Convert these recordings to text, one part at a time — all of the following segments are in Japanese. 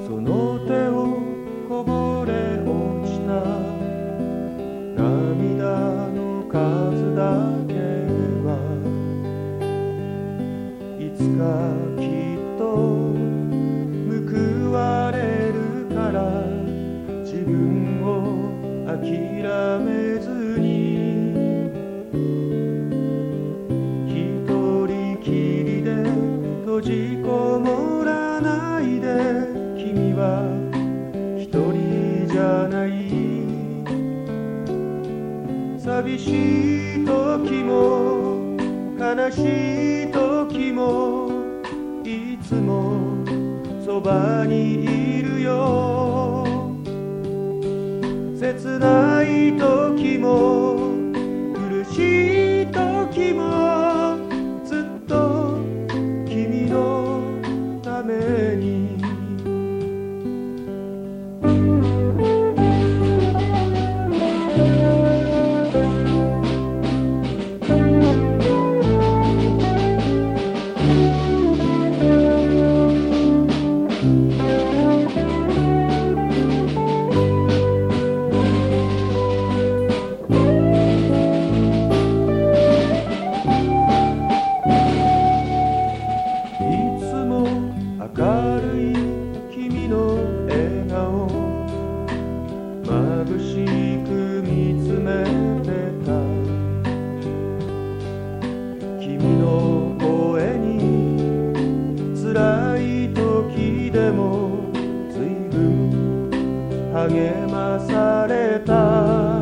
その手をこぼれ落ちた涙の数だけはいつかきっと報われるから自分を諦めずに一人きりで閉じこもらないで君は一人じゃない寂しい時も悲しい時もいつもそばにいるよ切ない時も苦しい時もずっと君のために明るい君の笑顔眩しく見つめてた君の声に辛い時でも随分励まされた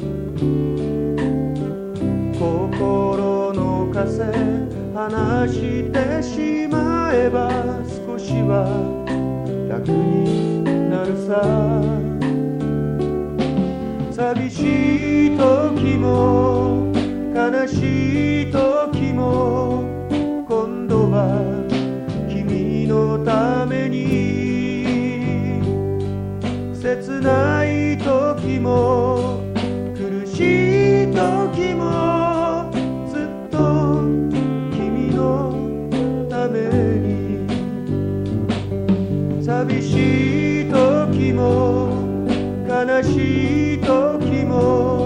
心の枷離してしまえば少しは楽になるさ寂しい時も悲しい時も今度は君のために切ない時も苦しい時もずっと君のために寂しい時も悲しい時も